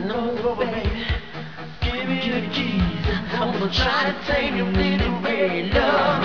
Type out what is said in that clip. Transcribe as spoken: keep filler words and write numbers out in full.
No, baby, give me the keys. I'm gonna try to tame your little red love.